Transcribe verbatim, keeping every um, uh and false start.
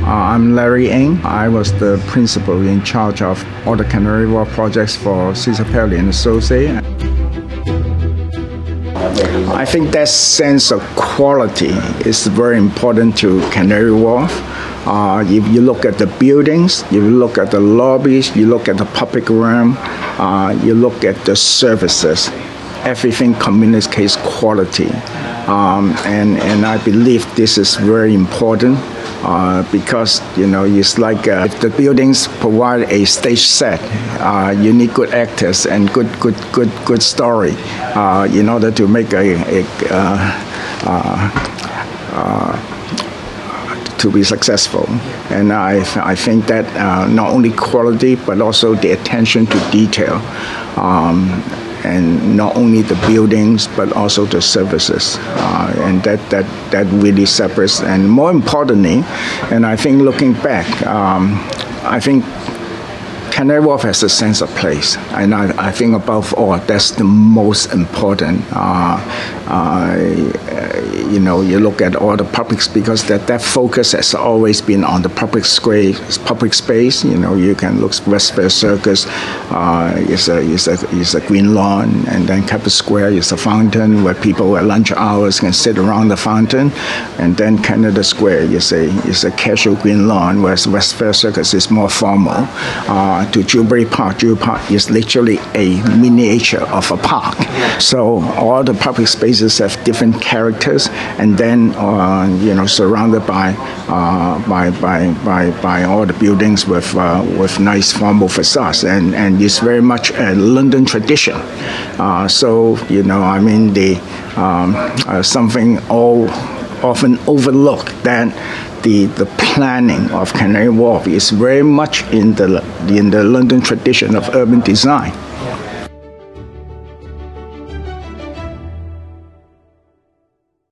Uh, I'm Larry Ng. I was the principal in charge of all the Canary Wharf projects for Caesar Pelli and Associates. I think that sense of quality is very important to Canary Wharf. Uh, if you look at the buildings, if you look at the lobbies, you look at the public realm, uh, you look at the services, everything communicates quality. Um, and, and I believe this is very important. Uh, because, you know, it's like uh, if the buildings provide a stage set, uh, you need good actors and good, good, good, good story uh, in order to make a, a uh, uh, uh, to be successful. And I, I think that uh, not only quality, but also the attention to detail. Um, and not only the buildings, but also the services. Uh, and that, that, that really separates. And more importantly, and I think looking back, um, I think Canary Wharf has a sense of place. And I, I think above all, that's the most important. Uh, uh, you know, you look at all the public, because that, that focus has always been on the public square, public space. You know, you can look Westfield Circus, uh, is a is a is a green lawn, and then Capitol Square is a fountain where people at lunch hours can sit around the fountain, and then Canada Square is a is a casual green lawn, whereas Westfield Circus is more formal. Uh, to Jubilee Park, Jubilee Park is literally a miniature of a park. So all the public spaces have different characters. And then, uh, you know, surrounded by, uh, by by by by all the buildings with uh, with nice formal facades, and and it's very much a London tradition. Uh, so you know, I mean, the um, uh, something all often overlooked, that the the planning of Canary Wharf is very much in the in the London tradition of urban design.